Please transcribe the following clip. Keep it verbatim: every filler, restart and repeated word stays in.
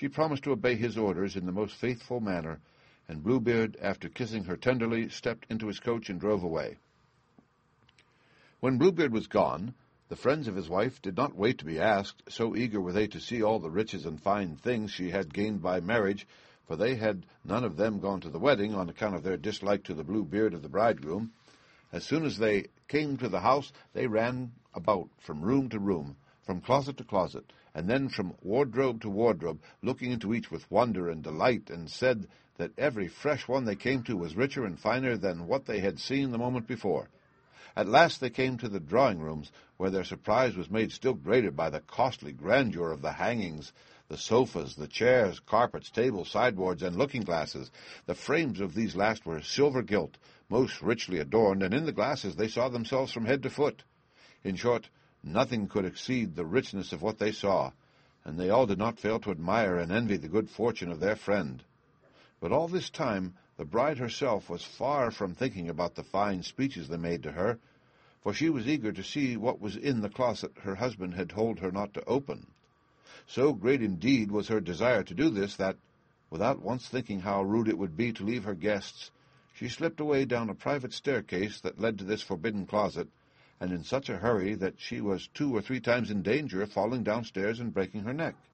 She promised to obey his orders in the most faithful manner, and Bluebeard, after kissing her tenderly, stepped into his coach and drove away. When Bluebeard was gone, the friends of his wife did not wait to be asked, so eager were they to see all the riches and fine things she had gained by marriage, for they had none of them gone to the wedding on account of their dislike to the blue beard of the bridegroom. As soon as they came to the house, they ran about from room to room, from closet to closet, and then from wardrobe to wardrobe, looking into each with wonder and delight, and said that every fresh one they came to was richer and finer than what they had seen the moment before. At last they came to the drawing-rooms, where their surprise was made still greater by the costly grandeur of the hangings, the sofas, the chairs, carpets, tables, sideboards, and looking-glasses. The frames of these last were silver-gilt, most richly adorned, and in the glasses they saw themselves from head to foot. In short, nothing could exceed the richness of what they saw, and they all did not fail to admire and envy the good fortune of their friend. But all this time the bride herself was far from thinking about the fine speeches they made to her, for she was eager to see what was in the closet her husband had told her not to open. So great indeed was her desire to do this that, without once thinking how rude it would be to leave her guests, she slipped away down a private staircase that led to this forbidden closet, and in such a hurry that she was two or three times in danger of falling downstairs and breaking her neck.